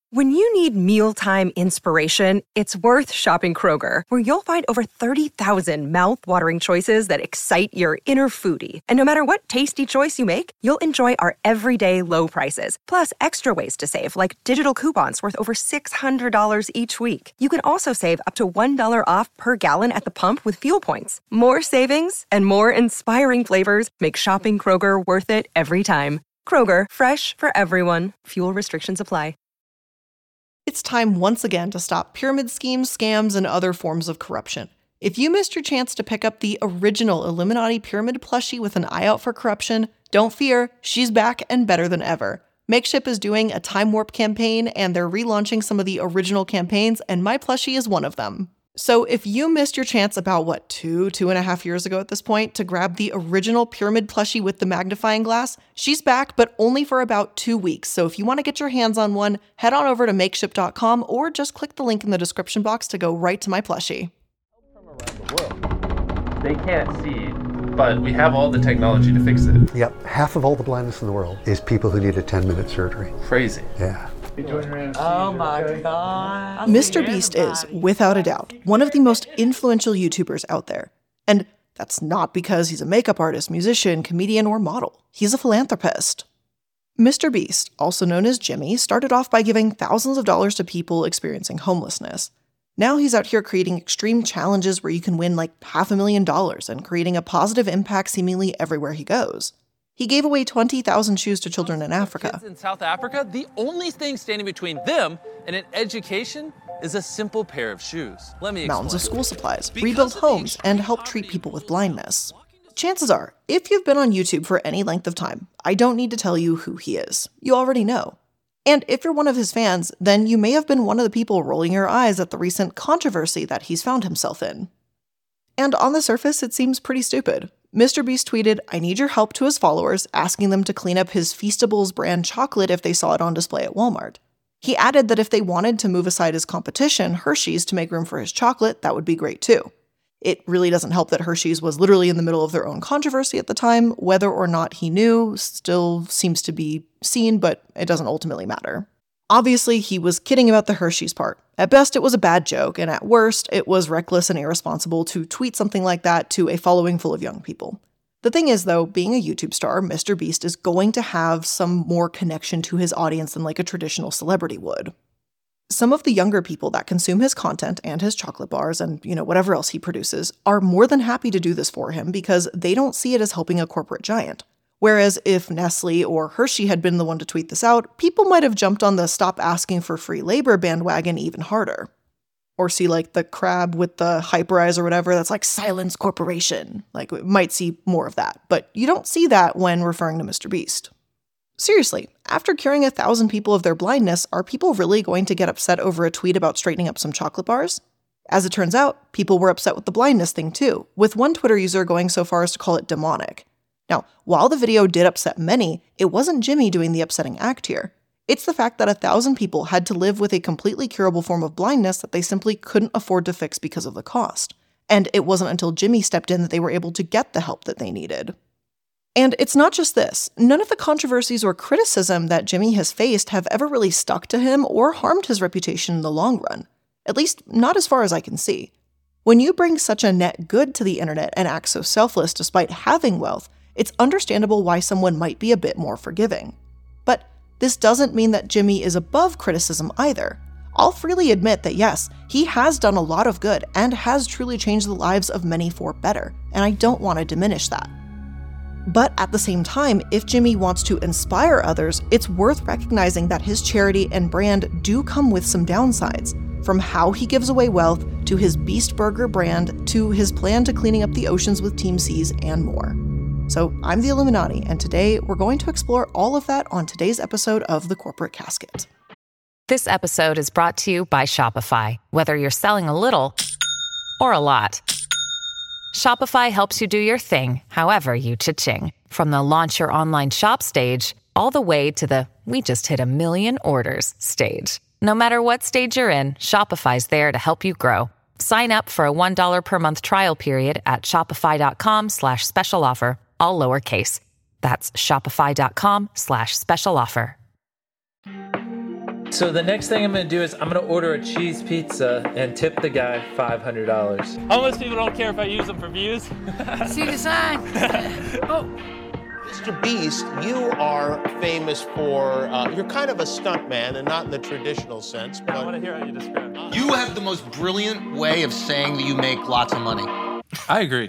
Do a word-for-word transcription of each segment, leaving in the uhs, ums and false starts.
When you need mealtime inspiration, it's worth shopping Kroger, where you'll find over thirty thousand mouth-watering choices that excite your inner foodie. And no matter what tasty choice you make, you'll enjoy our everyday low prices, plus extra ways to save, like digital coupons worth over six hundred dollars each week. You can also save up to one dollar off per gallon at the pump with fuel points. More savings and more inspiring flavors make shopping Kroger worth it every time. Kroger, fresh for everyone. Fuel restrictions apply. It's time once again to stop pyramid schemes, scams, and other forms of corruption. If you missed your chance to pick up the original Illuminati pyramid plushie with an eye out for corruption, don't fear, she's back and better than ever. Makeship is doing a Time Warp campaign, and they're relaunching some of the original campaigns, and my plushie is one of them. So if you missed your chance about, what, two, two and a half years ago at this point, to grab the original pyramid plushie with the magnifying glass, she's back, but only for about two weeks. So if you want to get your hands on one, head on over to makeship dot com or just click the link in the description box to go right to my plushie. From around the world. They can't see, but we have all the technology to fix it. Yep, half of all the blindness in the world is people who need a ten-minute surgery. Crazy. Yeah. Oh my God. Mister Beast is, without a doubt, one of the most influential YouTubers out there. And that's not because he's a makeup artist, musician, comedian, or model. He's a philanthropist. Mister Beast, also known as Jimmy, started off by giving thousands of dollars to people experiencing homelessness. Now he's out here creating extreme challenges where you can win like half a million dollars and creating a positive impact seemingly everywhere he goes. He gave away twenty thousand shoes to children in Africa. Kids in South Africa, the only thing standing between them and an education is a simple pair of shoes. Let me explain. Mountains of school supplies, rebuild homes, and help treat people with blindness. Chances are, if you've been on YouTube for any length of time, I don't need to tell you who he is. You already know. And if you're one of his fans, then you may have been one of the people rolling your eyes at the recent controversy that he's found himself in. And on the surface, it seems pretty stupid. Mister Beast tweeted, "I need your help" to his followers, asking them to clean up his Feastables brand chocolate if they saw it on display at Walmart. He added that if they wanted to move aside his competition, Hershey's, to make room for his chocolate, that would be great too. It really doesn't help that Hershey's was literally in the middle of their own controversy at the time. Whether or not he knew still seems to be seen, but it doesn't ultimately matter. Obviously, he was kidding about the Hershey's part. At best, it was a bad joke, and at worst, it was reckless and irresponsible to tweet something like that to a following full of young people. The thing is, though, being a YouTube star, Mister Beast is going to have some more connection to his audience than like a traditional celebrity would. Some of the younger people that consume his content and his chocolate bars and, you know, whatever else he produces are more than happy to do this for him because they don't see it as helping a corporate giant. Whereas if Nestle or Hershey had been the one to tweet this out, people might have jumped on the stop asking for free labor bandwagon even harder. Or see like the crab with the hyper eyes or whatever that's like silence corporation. Like we might see more of that, but you don't see that when referring to Mister Beast. Seriously, after curing a thousand people of their blindness, are people really going to get upset over a tweet about straightening up some chocolate bars? As it turns out, people were upset with the blindness thing too, with one Twitter user going so far as to call it demonic. Now, while the video did upset many, it wasn't Jimmy doing the upsetting act here. It's the fact that a thousand people had to live with a completely curable form of blindness that they simply couldn't afford to fix because of the cost. And it wasn't until Jimmy stepped in that they were able to get the help that they needed. And it's not just this. None of the controversies or criticism that Jimmy has faced have ever really stuck to him or harmed his reputation in the long run. At least, not as far as I can see. When you bring such a net good to the internet and act so selfless despite having wealth, it's understandable why someone might be a bit more forgiving. But this doesn't mean that Jimmy is above criticism either. I'll freely admit that yes, he has done a lot of good and has truly changed the lives of many for better, and I don't want to diminish that. But at the same time, if Jimmy wants to inspire others, it's worth recognizing that his charity and brand do come with some downsides, from how he gives away wealth, to his Beast Burger brand, to his plan to cleaning up the oceans with Team Seas, and more. So I'm the Illuminati, and today we're going to explore all of that on today's episode of The Corporate Casket. This episode is brought to you by Shopify. Whether you're selling a little or a lot, Shopify helps you do your thing, however you cha-ching. From the launch your online shop stage, all the way to the we just hit a million orders stage. No matter what stage you're in, Shopify's there to help you grow. Sign up for a one dollar per month trial period at shopify.com slash special offer, all lowercase. That's shopify.com slash special offer. So the next thing I'm gonna do is I'm gonna order a cheese pizza and tip the guy five hundred dollars. Homeless people don't care if I use them for views. See the sign? Oh. Mister Beast, you are famous for, uh, you're kind of a stuntman, and not in the traditional sense. But I wanna hear how you describe it. You have the most brilliant way of saying that you make lots of money. I agree.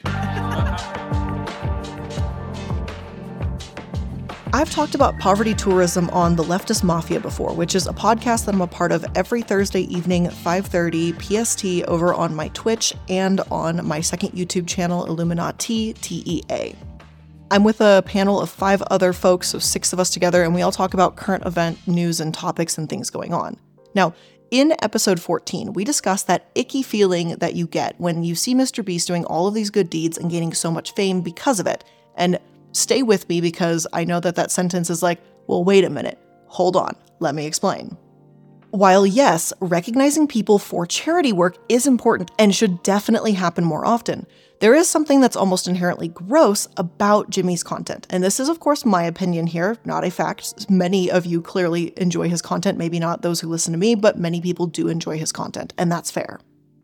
I've talked about poverty tourism on The Leftist Mafia before, which is a podcast that I'm a part of every Thursday evening at five thirty P S T over on my Twitch and on my second YouTube channel, Illuminati T E A. I'm with a panel of five other folks, so six of us together, and we all talk about current event news and topics and things going on. Now, in episode fourteen, we discussed that icky feeling that you get when you see Mister Beast doing all of these good deeds and gaining so much fame because of it. And stay with me because I know that that sentence is like, well, wait a minute, hold on, let me explain. While yes, recognizing people for charity work is important and should definitely happen more often, there is something that's almost inherently gross about Jimmy's content. And this is, of course, my opinion here, not a fact. Many of you clearly enjoy his content, maybe not those who listen to me, but many people do enjoy his content, and that's fair.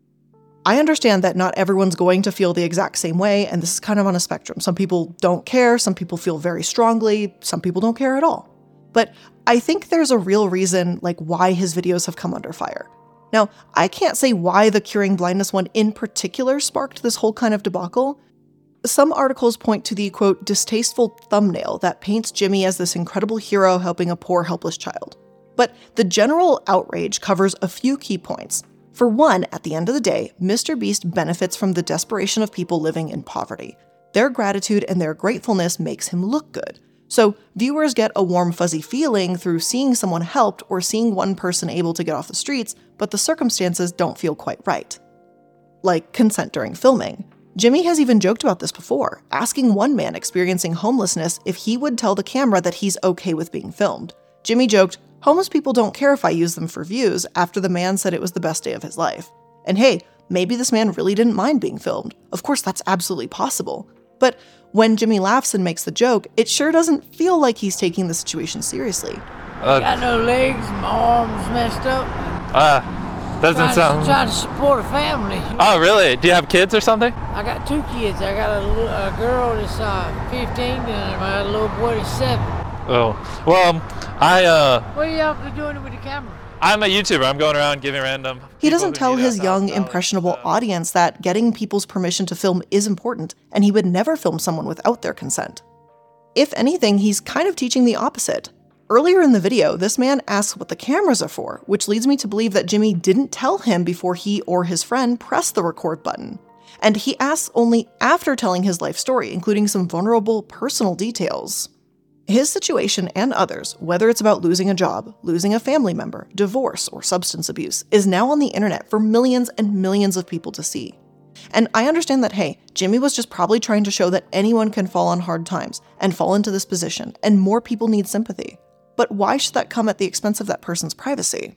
I understand that not everyone's going to feel the exact same way, and this is kind of on a spectrum. Some people don't care, some people feel very strongly, some people don't care at all. But I think there's a real reason, like, why his videos have come under fire. Now, I can't say why the curing blindness one in particular sparked this whole kind of debacle. Some articles point to the, quote, distasteful thumbnail that paints Jimmy as this incredible hero helping a poor, helpless child. But the general outrage covers a few key points. For one, at the end of the day, Mister Beast benefits from the desperation of people living in poverty. Their gratitude and their gratefulness makes him look good. So viewers get a warm, fuzzy feeling through seeing someone helped or seeing one person able to get off the streets, but the circumstances don't feel quite right. Like consent during filming. Jimmy has even joked about this before, asking one man experiencing homelessness if he would tell the camera that he's okay with being filmed. Jimmy joked, "Homeless people don't care if I use them for views," after the man said it was the best day of his life. And hey, maybe this man really didn't mind being filmed. Of course, that's absolutely possible. But when Jimmy laughs and makes the joke, it sure doesn't feel like he's taking the situation seriously. Uh, got no legs, my arm's messed up. Ah, uh, doesn't trying sound... To, trying to support a family. Oh, really? Do you have kids or something? I got two kids. I got a, little, a girl that's uh, fifteen and I got a little boy that's seven. Oh, well, um, I, uh... What are you up to doing with the camera? I'm a YouTuber. I'm going around giving random... He doesn't tell his young, impressionable uh, audience that getting people's permission to film is important, and he would never film someone without their consent. If anything, he's kind of teaching the opposite. Earlier in the video, this man asks what the cameras are for, which leads me to believe that Jimmy didn't tell him before he or his friend pressed the record button. And he asks only after telling his life story, including some vulnerable personal details. His situation and others, whether it's about losing a job, losing a family member, divorce, or substance abuse, is now on the internet for millions and millions of people to see. And I understand that, hey, Jimmy was just probably trying to show that anyone can fall on hard times and fall into this position, and more people need sympathy. But why should that come at the expense of that person's privacy?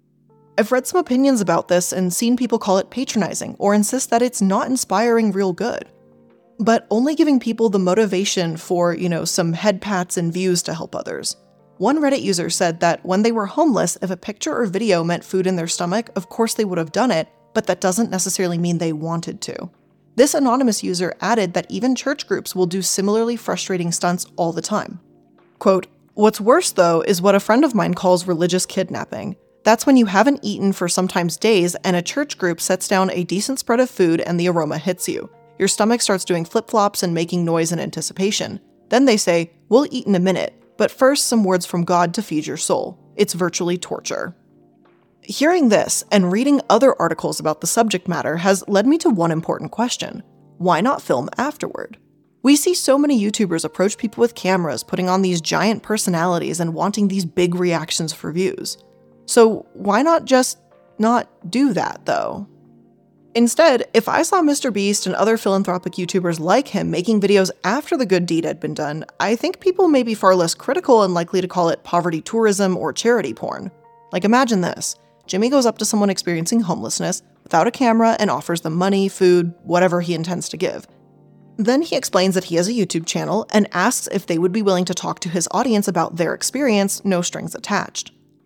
I've read some opinions about this and seen people call it patronizing or insist that it's not inspiring real good. But only giving people the motivation for, you know, some head pats and views to help others. One Reddit user said that when they were homeless, if a picture or video meant food in their stomach, of course they would have done it, but that doesn't necessarily mean they wanted to. This anonymous user added that even church groups will do similarly frustrating stunts all the time. Quote, "What's worse though is what a friend of mine calls religious kidnapping. That's when you haven't eaten for sometimes days and a church group sets down a decent spread of food and the aroma hits you. Your stomach starts doing flip-flops and making noise in anticipation. Then they say, 'We'll eat in a minute, but first some words from God to feed your soul.' It's virtually torture." Hearing this and reading other articles about the subject matter has led me to one important question. Why not film afterward? We see so many YouTubers approach people with cameras, putting on these giant personalities and wanting these big reactions for views. So why not just not do that, though? Instead, if I saw Mister Beast and other philanthropic YouTubers like him making videos after the good deed had been done, I think people may be far less critical and likely to call it poverty tourism or charity porn. Like, imagine this. Jimmy goes up to someone experiencing homelessness without a camera and offers them money, food, whatever he intends to give. Then he explains that he has a YouTube channel and asks if they would be willing to talk to his audience about their experience, no strings attached.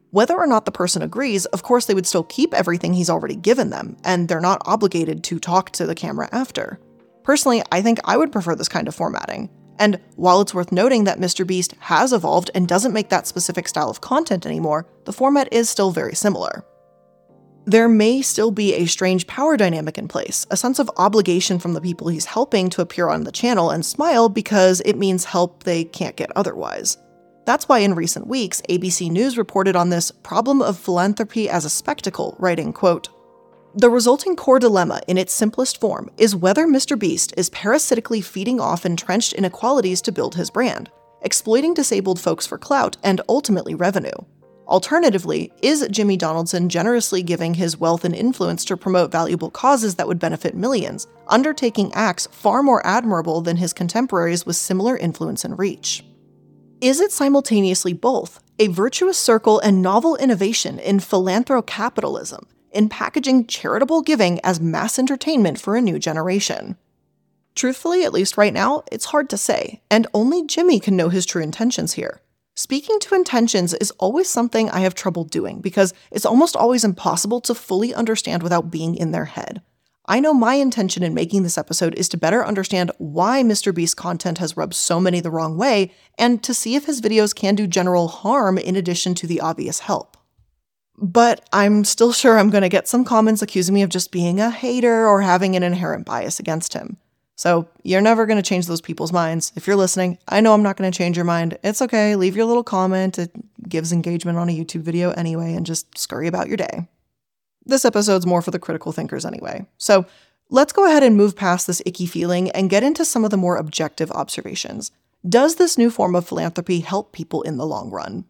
Whether or not the person agrees, of course they would still keep everything he's already given them, and they're not obligated to talk to the camera after. Personally, I think I would prefer this kind of formatting. And while it's worth noting that MrBeast has evolved and doesn't make that specific style of content anymore, the format is still very similar. There may still be a strange power dynamic in place, a sense of obligation from the people he's helping to appear on the channel and smile because it means help they can't get otherwise. That's why in recent weeks, A B C News reported on this problem of philanthropy as a spectacle, writing, quote, "The resulting core dilemma in its simplest form is whether MrBeast is parasitically feeding off entrenched inequalities to build his brand, exploiting disabled folks for clout and ultimately revenue. Alternatively, is Jimmy Donaldson generously giving his wealth and influence to promote valuable causes that would benefit millions, undertaking acts far more admirable than his contemporaries with similar influence and reach? Is it simultaneously both, a virtuous circle and novel innovation in philanthrocapitalism, in packaging charitable giving as mass entertainment for a new generation?" Truthfully, at least right now, it's hard to say, and only Jimmy can know his true intentions here. Speaking to intentions is always something I have trouble doing because it's almost always impossible to fully understand without being in their head. I know my intention in making this episode is to better understand why MrBeast's content has rubbed so many the wrong way, and to see if his videos can do general harm in addition to the obvious help. But I'm still sure I'm going to get some comments accusing me of just being a hater or having an inherent bias against him. So you're never going to change those people's minds. If you're listening, I know I'm not going to change your mind. It's okay, leave your little comment. It gives engagement on a YouTube video anyway, and just scurry about your day. This episode's more for the critical thinkers anyway. So let's go ahead and move past this icky feeling and get into some of the more objective observations. Does this new form of philanthropy help people in the long run?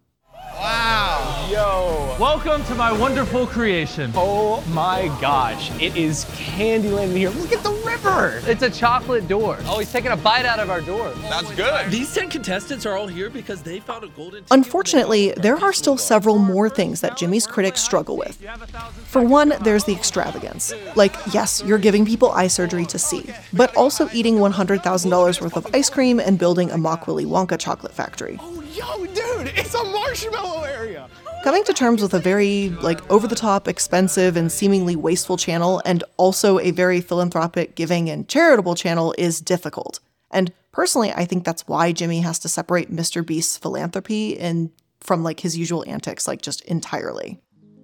Wow! Yo! Welcome to my wonderful creation. Oh my gosh, it is Candyland in here. Look at the river! It's a chocolate door. Oh, he's taking a bite out of our door. That's good. These ten contestants are all here because they found a golden... Unfortunately, there are still several more things that Jimmy's critics struggle with. For one, there's the extravagance. Like, yes, you're giving people eye surgery to see, but also eating one hundred thousand dollars worth of ice cream and building a mock Willy Wonka chocolate factory. Oh, yo, dude, it's a marshmallow area! Coming to terms with a very, like, over-the-top, expensive, and seemingly wasteful channel, and also a very philanthropic, giving, and charitable channel is difficult. And personally, I think that's why Jimmy has to separate MrBeast's philanthropy and from, like, his usual antics, like, just entirely.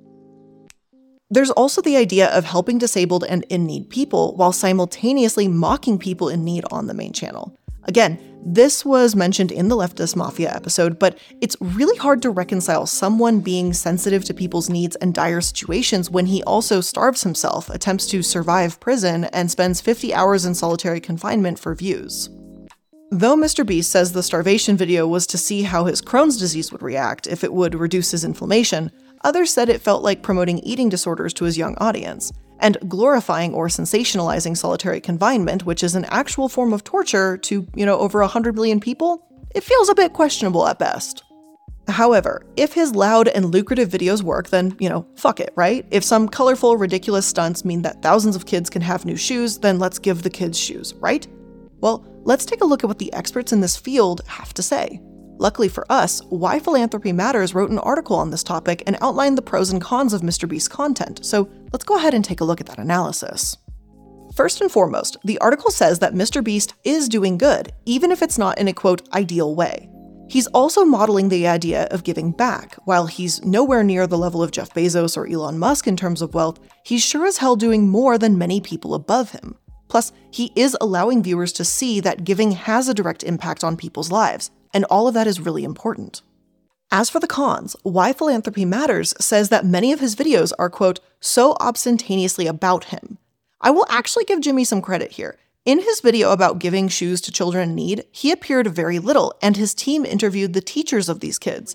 There's also the idea of helping disabled and in-need people while simultaneously mocking people in need on the main channel. Again, this was mentioned in the Leftist Mafia episode, but it's really hard to reconcile someone being sensitive to people's needs and dire situations when he also starves himself, attempts to survive prison, and spends fifty hours in solitary confinement for views. Though MrBeast says the starvation video was to see how his Crohn's disease would react if it would reduce his inflammation, others said it felt like promoting eating disorders to his young audience, and glorifying or sensationalizing solitary confinement, which is an actual form of torture to, you know, over one hundred million people, it feels a bit questionable at best. However, if his loud and lucrative videos work, then, you know, fuck it, right? If some colorful, ridiculous stunts mean that thousands of kids can have new shoes, then let's give the kids shoes, right? Well, let's take a look at what the experts in this field have to say. Luckily for us, Why Philanthropy Matters wrote an article on this topic and outlined the pros and cons of MrBeast's content, so let's go ahead and take a look at that analysis. First and foremost, the article says that MrBeast is doing good, even if it's not in a quote, ideal way. He's also modeling the idea of giving back. While he's nowhere near the level of Jeff Bezos or Elon Musk in terms of wealth, he's sure as hell doing more than many people above him. Plus, he is allowing viewers to see that giving has a direct impact on people's lives, and all of that is really important. As for the cons, Why Philanthropy Matters says that many of his videos are, quote, so ostentatiously about him. I will actually give Jimmy some credit here. In his video about giving shoes to children in need, he appeared very little, and his team interviewed the teachers of these kids.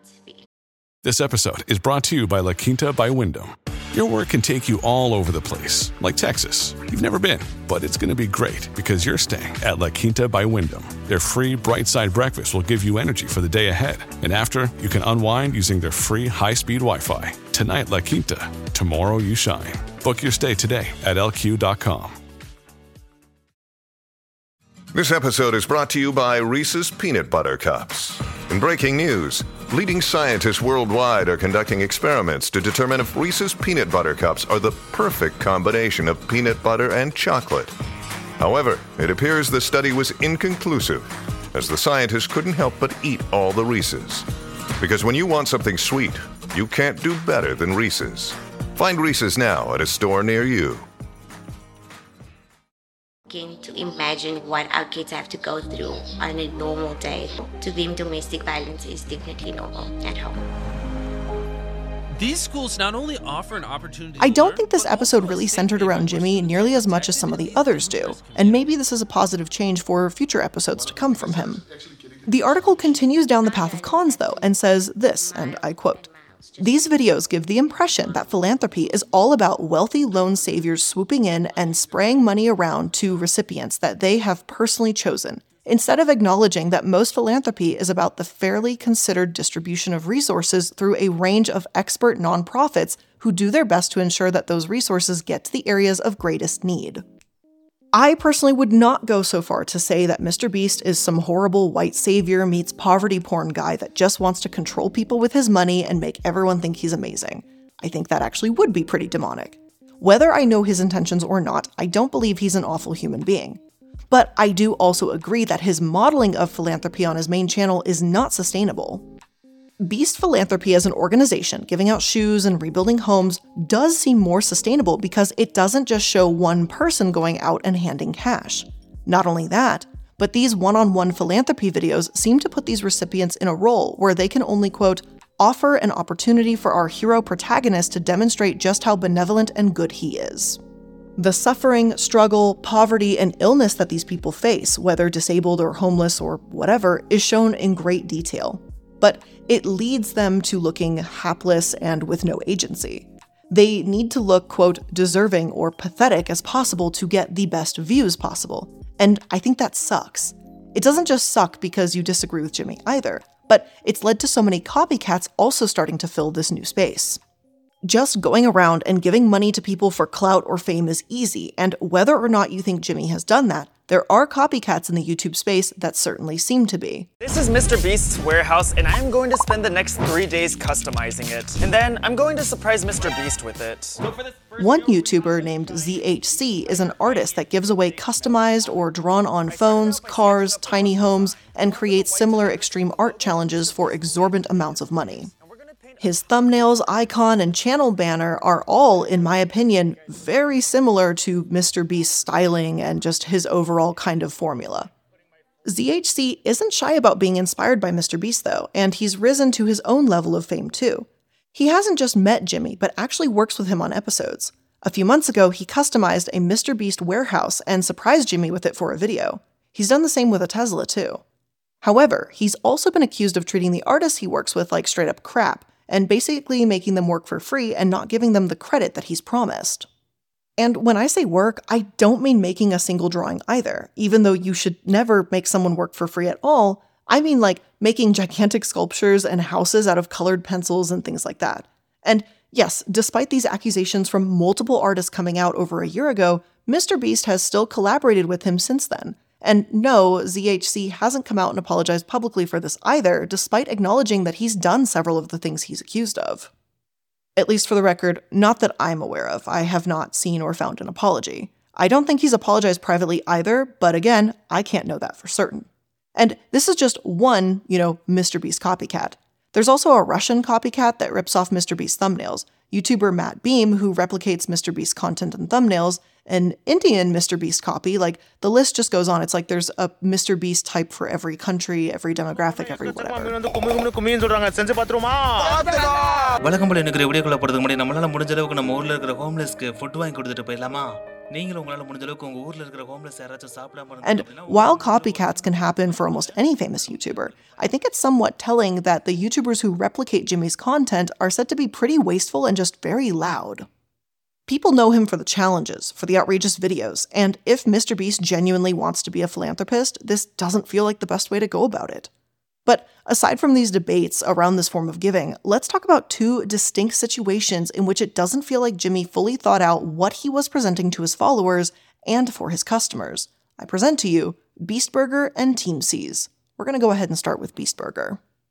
This episode is brought to you by La Quinta by Wyndham. Your work can take you all over the place, like Texas. You've never been, but it's going to be great because you're staying at La Quinta by Wyndham. Their free Bright Side breakfast will give you energy for the day ahead. And after, you can unwind using their free high-speed Wi-Fi. Tonight, La Quinta. Tomorrow, you shine. Book your stay today at L Q dot com. This episode is brought to you by Reese's Peanut Butter Cups. In breaking news, Leading scientists worldwide are conducting experiments to determine if Reese's Peanut Butter Cups are the perfect combination of peanut butter and chocolate. However, it appears the study was inconclusive, as the scientists couldn't help but eat all the Reese's. Because when you want something sweet, you can't do better than Reese's. Find Reese's now at a store near you. To imagine what our kids have to go through on a normal day. To them, domestic violence is definitely normal at home. These schools not only offer an opportunity I don't think this episode really centered around Jimmy nearly as much as some of the others do, and maybe this is a positive change for future episodes to come from him. The article continues down the path of cons, though, and says this, and I quote, "These videos give the impression that philanthropy is all about wealthy loan saviors swooping in and spraying money around to recipients that they have personally chosen, instead of acknowledging that most philanthropy is about the fairly considered distribution of resources through a range of expert nonprofits who do their best to ensure that those resources get to the areas of greatest need." I personally would not go so far to say that Mister Beast is some horrible white savior meets poverty porn guy that just wants to control people with his money and make everyone think he's amazing. I think that actually would be pretty demonic. Whether I know his intentions or not, I don't believe he's an awful human being. But I do also agree that his modeling of philanthropy on his main channel is not sustainable. Beast Philanthropy as an organization giving out shoes and rebuilding homes does seem more sustainable because it doesn't just show one person going out and handing cash. Not only that, but these one-on-one philanthropy videos seem to put these recipients in a role where they can only, quote, offer an opportunity for our hero protagonist to demonstrate just how benevolent and good he is. The suffering, struggle, poverty, and illness that these people face, whether disabled or homeless or whatever, is shown in great detail. But it leads them to looking hapless and with no agency. They need to look, quote, deserving or pathetic as possible to get the best views possible. And I think that sucks. It doesn't just suck because you disagree with Jimmy either, but it's led to so many copycats also starting to fill this new space. Just going around and giving money to people for clout or fame is easy, and whether or not you think Jimmy has done that, there are copycats in the YouTube space that certainly seem to be. This is Mister Beast's warehouse, and I'm going to spend the next three days customizing it. And then I'm going to surprise Mister Beast with it. One YouTuber named Z H C is an artist that gives away customized or drawn-on phones, cars, tiny homes, and creates similar extreme art challenges for exorbitant amounts of money. His thumbnails, icon, and channel banner are all, in my opinion, very similar to Mister Beast's styling and just his overall kind of formula. Z H C isn't shy about being inspired by Mister Beast, though, and he's risen to his own level of fame, too. He hasn't just met Jimmy, but actually works with him on episodes. A few months ago, he customized a Mister Beast warehouse and surprised Jimmy with it for a video. He's done the same with a Tesla, too. However, he's also been accused of treating the artists he works with like straight-up crap, and basically making them work for free and not giving them the credit that he's promised. And when I say work, I don't mean making a single drawing either, even though you should never make someone work for free at all. I mean like making gigantic sculptures and houses out of colored pencils and things like that. And yes, despite these accusations from multiple artists coming out over a year ago, Mister Beast has still collaborated with him since then. And no, Z H C hasn't come out and apologized publicly for this either, despite acknowledging that he's done several of the things he's accused of. At least for the record, not that I'm aware of. I have not seen or found an apology. I don't think he's apologized privately either, but again, I can't know that for certain. And this is just one, you know, Mister Beast copycat. There's also a Russian copycat that rips off Mister Beast thumbnails, YouTuber Matt Beam, who replicates Mister Beast content and thumbnails, an Indian Mister Beast copy. Like, the list just goes on. It's like there's a Mister Beast type for every country, every demographic, every whatever. And while copycats can happen for almost any famous YouTuber, I think it's somewhat telling that the YouTubers who replicate Jimmy's content are said to be pretty wasteful and just very loud. People know him for the challenges, for the outrageous videos, and if Mister Beast genuinely wants to be a philanthropist, this doesn't feel like the best way to go about it. But aside from these debates around this form of giving, let's talk about two distinct situations in which it doesn't feel like Jimmy fully thought out what he was presenting to his followers and for his customers. I present to you Beast Burger and Team Seas. We're going to go ahead and start with Beast Burger.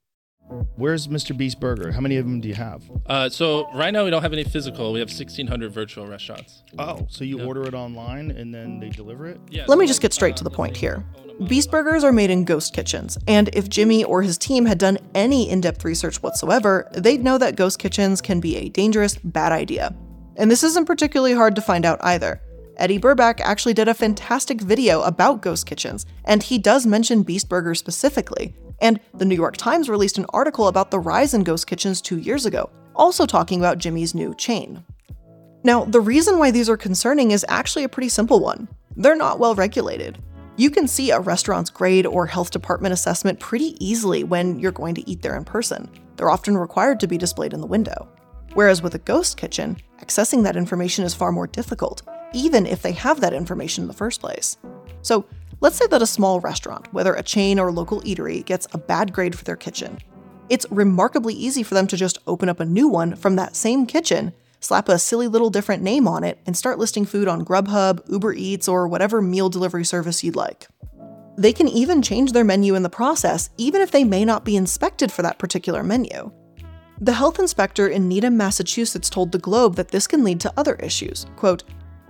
Where's Mister Beast Burger? How many of them do you have? Uh, so right now we don't have any physical. We have sixteen hundred virtual restaurants. Oh, so you yeah. order it online and then they deliver it? Yeah. Let me just get straight to the point here. Beast Burgers are made in ghost kitchens, and if Jimmy or his team had done any in-depth research whatsoever, they'd know that ghost kitchens can be a dangerous, bad idea. And this isn't particularly hard to find out either. Eddie Burback actually did a fantastic video about ghost kitchens, and he does mention Beast Burger specifically. And the New York Times released an article about the rise in ghost kitchens two years ago, also talking about Jimmy's new chain. Now, the reason why these are concerning is actually a pretty simple one. They're not well regulated. You can see a restaurant's grade or health department assessment pretty easily when you're going to eat there in person. They're often required to be displayed in the window. Whereas with a ghost kitchen, accessing that information is far more difficult, even if they have that information in the first place. So let's say that a small restaurant, whether a chain or local eatery, gets a bad grade for their kitchen. It's remarkably easy for them to just open up a new one from that same kitchen, slap a silly little different name on it, and start listing food on Grubhub, Uber Eats, or whatever meal delivery service you'd like. They can even change their menu in the process, even if they may not be inspected for that particular menu. The health inspector in Needham, Massachusetts told The Globe that this can lead to other issues. Quote,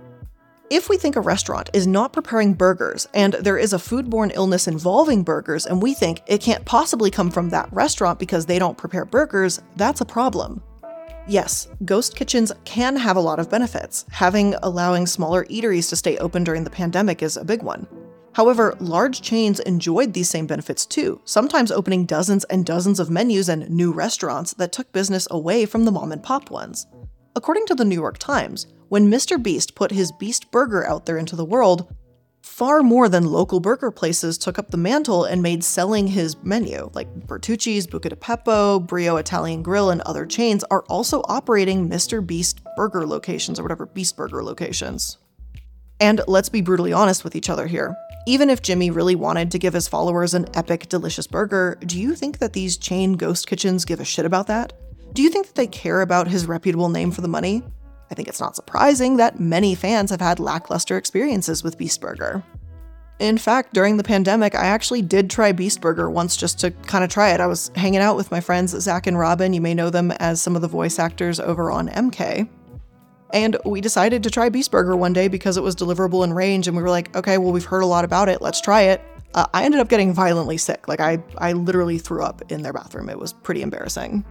"If we think a restaurant is not preparing burgers and there is a foodborne illness involving burgers and we think it can't possibly come from that restaurant because they don't prepare burgers, that's a problem." Yes, ghost kitchens can have a lot of benefits. Having allowing smaller eateries to stay open during the pandemic is a big one. However, large chains enjoyed these same benefits too, sometimes opening dozens and dozens of menus and new restaurants that took business away from the mom-and-pop ones. According to the New York Times, when Mister Beast put his Beast Burger out there into the world, far more than local burger places took up the mantle and made selling his menu, like Bertucci's, Buca di Beppo, Brio Italian Grill, and other chains are also operating Mister Beast Burger locations or whatever Beast Burger locations. And let's be brutally honest with each other here. Even if Jimmy really wanted to give his followers an epic, delicious burger, do you think that these chain ghost kitchens give a shit about that? Do you think that they care about his reputable name for the money? I think it's not surprising that many fans have had lackluster experiences with Beast Burger. In fact, during the pandemic, I actually did try Beast Burger once just to kind of try it. I was hanging out with my friends Zach and Robin. You may know them as some of the voice actors over on M K. And we decided to try Beast Burger one day because it was deliverable in range, and we were like, okay, well, we've heard a lot about it, let's try it. Uh, I ended up getting violently sick. Like, I, I literally threw up in their bathroom. It was pretty embarrassing.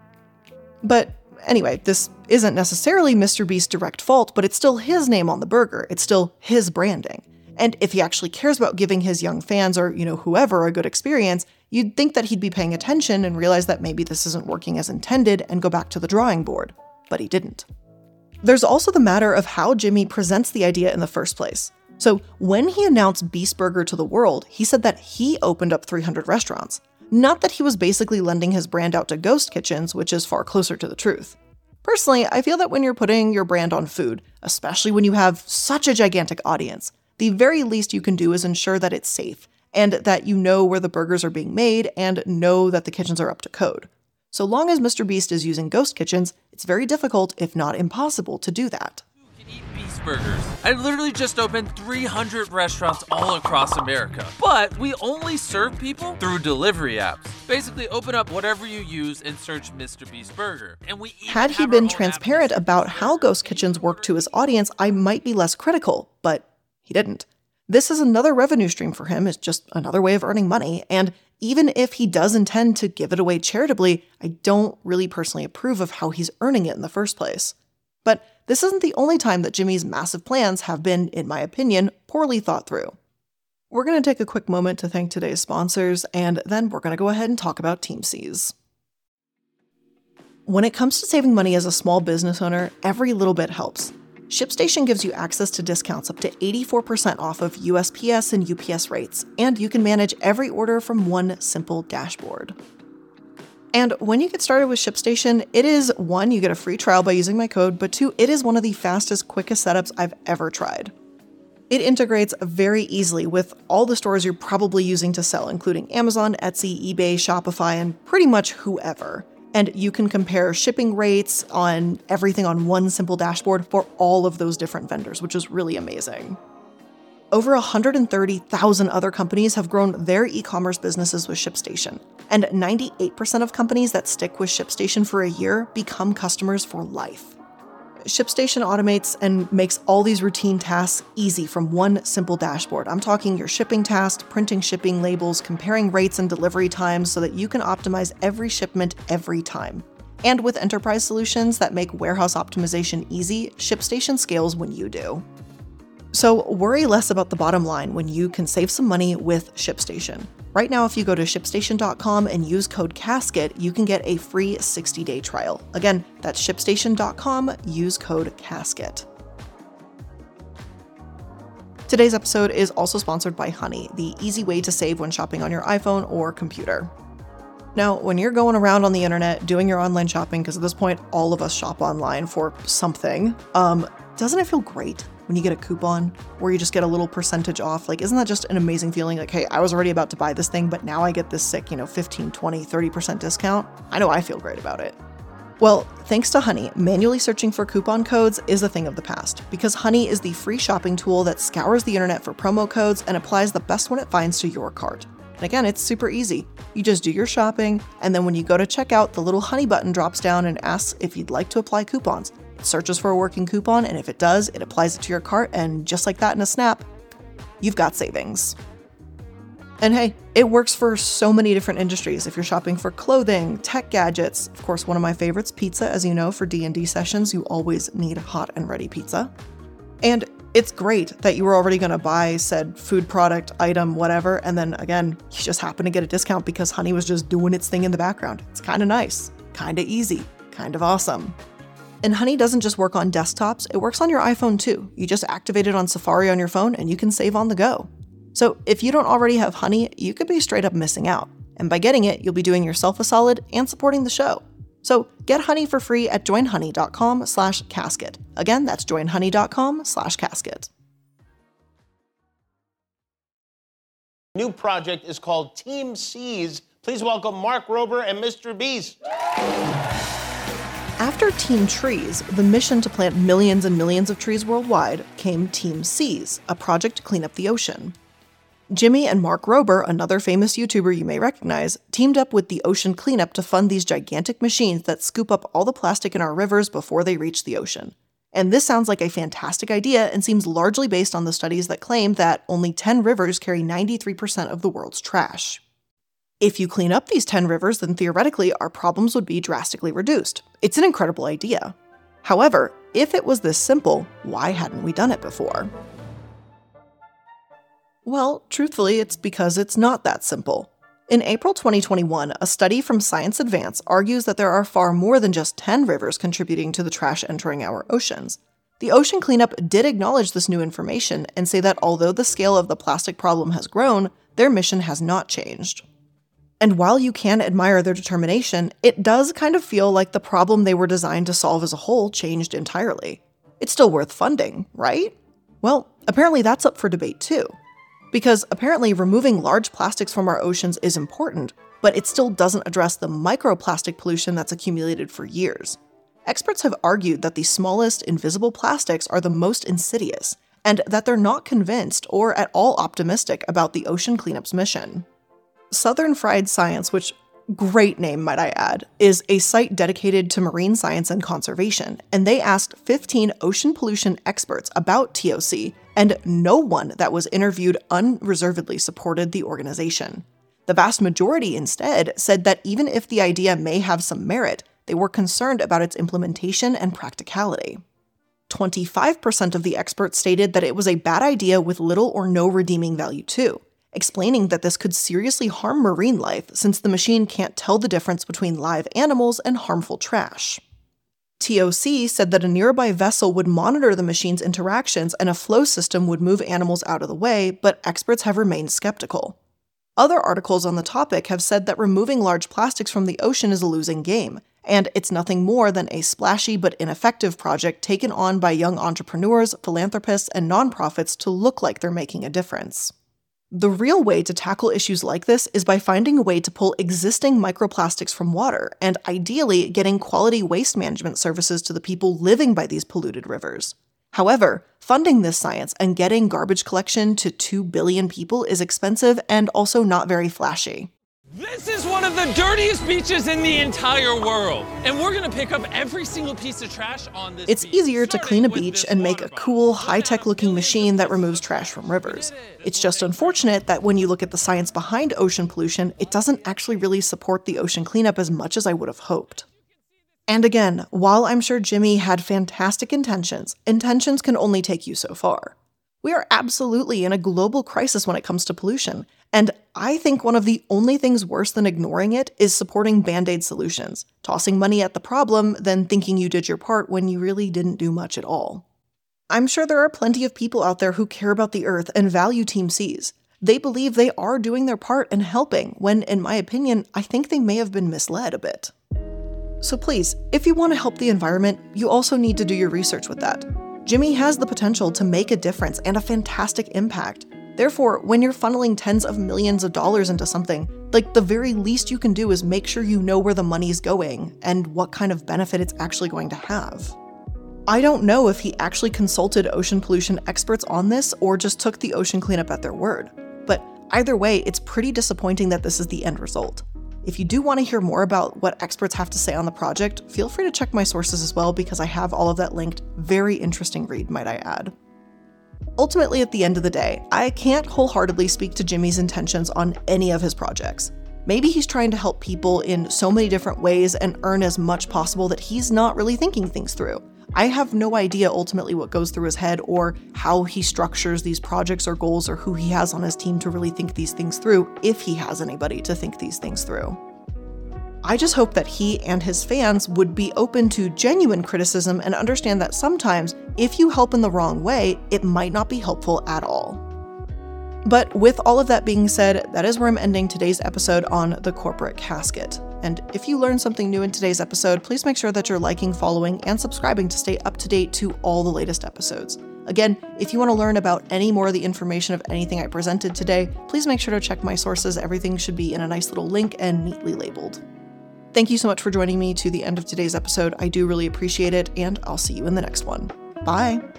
But anyway, this isn't necessarily Mister Beast's direct fault, but it's still his name on the burger. It's still his branding. And if he actually cares about giving his young fans or, you know, whoever a good experience, you'd think that he'd be paying attention and realize that maybe this isn't working as intended and go back to the drawing board. But he didn't. There's also the matter of how Jimmy presents the idea in the first place. So when he announced Beast Burger to the world, he said that he opened up three hundred restaurants. Not that he was basically lending his brand out to ghost kitchens, which is far closer to the truth. Personally, I feel that when you're putting your brand on food, especially when you have such a gigantic audience, the very least you can do is ensure that it's safe, and that you know where the burgers are being made and know that the kitchens are up to code. So long as Mister Beast is using ghost kitchens, it's very difficult, if not impossible, to do that. Beast Burgers. I literally just opened three hundred restaurants all across America, but we only serve people through delivery apps. Basically, open up whatever you use and search Mister Beast Burger. And we Had he been transparent about how ghost kitchens work to his audience, I might be less critical, but he didn't. This is another revenue stream for him. It's just another way of earning money, and even if he does intend to give it away charitably, I don't really personally approve of how he's earning it in the first place. But this isn't the only time that Jimmy's massive plans have been, in my opinion, poorly thought through. We're going to take a quick moment to thank today's sponsors, and then we're going to go ahead and talk about Teamseas. When it comes to saving money as a small business owner, every little bit helps. ShipStation gives you access to discounts up to eighty-four percent off of U S P S and U P S rates, and you can manage every order from one simple dashboard. And when you get started with ShipStation, it is, one, you get a free trial by using my code, but two, it is one of the fastest, quickest setups I've ever tried. It integrates very easily with all the stores you're probably using to sell, including Amazon, Etsy, eBay, Shopify, and pretty much whoever. And you can compare shipping rates on everything on one simple dashboard for all of those different vendors, which is really amazing. over one hundred thirty thousand other companies have grown their e-commerce businesses with ShipStation, and ninety-eight percent of companies that stick with ShipStation for a year become customers for life. ShipStation automates and makes all these routine tasks easy from one simple dashboard. I'm talking your shipping tasks, printing shipping labels, comparing rates and delivery times so that you can optimize every shipment every time. And with enterprise solutions that make warehouse optimization easy, ShipStation scales when you do. So worry less about the bottom line when you can save some money with ShipStation. Right now, if you go to ship station dot com and use code CASKET, you can get a free sixty-day trial. Again, that's ship station dot com, use code CASKET. Today's episode is also sponsored by Honey, the easy way to save when shopping on your iPhone or computer. Now, when you're going around on the internet doing your online shopping, because at this point, all of us shop online for something, um, doesn't it feel great when you get a coupon or you just get a little percentage off? Like, isn't that just an amazing feeling? Like, hey, I was already about to buy this thing, but now I get this sick, you know, fifteen, twenty, thirty percent discount. I know I feel great about it. Well, thanks to Honey, manually searching for coupon codes is a thing of the past, because Honey is the free shopping tool that scours the internet for promo codes and applies the best one it finds to your cart. And again, it's super easy. You just do your shopping, and then when you go to checkout, the little Honey button drops down and asks if you'd like to apply coupons. It searches for a working coupon, and if it does, it applies it to your cart, and just like that in a snap, you've got savings. And hey, it works for so many different industries. If you're shopping for clothing, tech gadgets, of course, one of my favorites, pizza, as you know, for D and D sessions, you always need hot and ready pizza. And it's great that you were already going to buy said food product, item, whatever, and then again, you just happen to get a discount because Honey was just doing its thing in the background. It's kind of nice, kind of easy, kind of awesome. And Honey doesn't just work on desktops, it works on your iPhone too. You just activate it on Safari on your phone and you can save on the go. So if you don't already have Honey, you could be straight up missing out. And by getting it, you'll be doing yourself a solid and supporting the show. So get Honey for free at join honey dot com slash casket. Again, that's join honey dot com slash casket. New project is called Team Seas. Please welcome Mark Rober and Mister Beast. After Team Trees, the mission to plant millions and millions of trees worldwide, came Team Seas, a project to clean up the ocean. Jimmy and Mark Rober, another famous YouTuber you may recognize, teamed up with the Ocean Cleanup to fund these gigantic machines that scoop up all the plastic in our rivers before they reach the ocean. And this sounds like a fantastic idea and seems largely based on the studies that claim that only ten rivers carry ninety-three percent of the world's trash. If you clean up these ten rivers, then theoretically our problems would be drastically reduced. It's an incredible idea. However, if it was this simple, why hadn't we done it before? Well, truthfully, it's because it's not that simple. In April twenty twenty-one, a study from Science Advance argues that there are far more than just ten rivers contributing to the trash entering our oceans. The Ocean Cleanup did acknowledge this new information and say that although the scale of the plastic problem has grown, their mission has not changed. And while you can admire their determination, it does kind of feel like the problem they were designed to solve as a whole changed entirely. It's still worth funding, right? Well, apparently that's up for debate too. Because apparently removing large plastics from our oceans is important, but it still doesn't address the microplastic pollution that's accumulated for years. Experts have argued that the smallest invisible plastics are the most insidious, and that they're not convinced or at all optimistic about the Ocean Cleanup's mission. Southern Fried Science, which, great name might I add, is a site dedicated to marine science and conservation, and they asked fifteen ocean pollution experts about T O C, and no one that was interviewed unreservedly supported the organization. The vast majority instead said that even if the idea may have some merit, they were concerned about its implementation and practicality. twenty-five percent of the experts stated that it was a bad idea with little or no redeeming value too, explaining that this could seriously harm marine life since the machine can't tell the difference between live animals and harmful trash. T O C said that a nearby vessel would monitor the machine's interactions and a flow system would move animals out of the way, but experts have remained skeptical. Other articles on the topic have said that removing large plastics from the ocean is a losing game, and it's nothing more than a splashy but ineffective project taken on by young entrepreneurs, philanthropists, and nonprofits to look like they're making a difference. The real way to tackle issues like this is by finding a way to pull existing microplastics from water, and ideally getting quality waste management services to the people living by these polluted rivers. However, funding this science and getting garbage collection to two billion people is expensive and also not very flashy. This is one of the dirtiest beaches in the entire world, and we're gonna pick up every single piece of trash on this It's beach, easier to clean a beach and make a cool, high-tech looking machine that removes trash from rivers. It's just unfortunate that when you look at the science behind ocean pollution, it doesn't actually really support the ocean cleanup as much as I would have hoped. And again, while I'm sure Jimmy had fantastic intentions, intentions can only take you so far. We are absolutely in a global crisis when it comes to pollution, and I think one of the only things worse than ignoring it is supporting band-aid solutions, tossing money at the problem, then thinking you did your part when you really didn't do much at all. I'm sure there are plenty of people out there who care about the Earth and value Team Seas. They believe they are doing their part and helping, when, in my opinion, I think they may have been misled a bit. So please, if you want to help the environment, you also need to do your research with that. Jimmy has the potential to make a difference and a fantastic impact. Therefore, when you're funneling tens of millions of dollars into something, like the very least you can do is make sure you know where the money's going and what kind of benefit it's actually going to have. I don't know if he actually consulted ocean pollution experts on this or just took the ocean cleanup at their word, but either way, it's pretty disappointing that this is the end result. If you do want to hear more about what experts have to say on the project, feel free to check my sources as well because I have all of that linked. Very interesting read, might I add. Ultimately, at the end of the day, I can't wholeheartedly speak to Jimmy's intentions on any of his projects. Maybe he's trying to help people in so many different ways and earn as much possible that he's not really thinking things through. I have no idea ultimately what goes through his head or how he structures these projects or goals or who he has on his team to really think these things through, if he has anybody to think these things through. I just hope that he and his fans would be open to genuine criticism and understand that sometimes, if you help in the wrong way, it might not be helpful at all. But with all of that being said, that is where I'm ending today's episode on the corporate casket. And if you learned something new in today's episode, please make sure that you're liking, following, and subscribing to stay up to date to all the latest episodes. Again, if you want to learn about any more of the information of anything I presented today, please make sure to check my sources. Everything should be in a nice little link and neatly labeled. Thank you so much for joining me to the end of today's episode. I do really appreciate it, and I'll see you in the next one. Bye!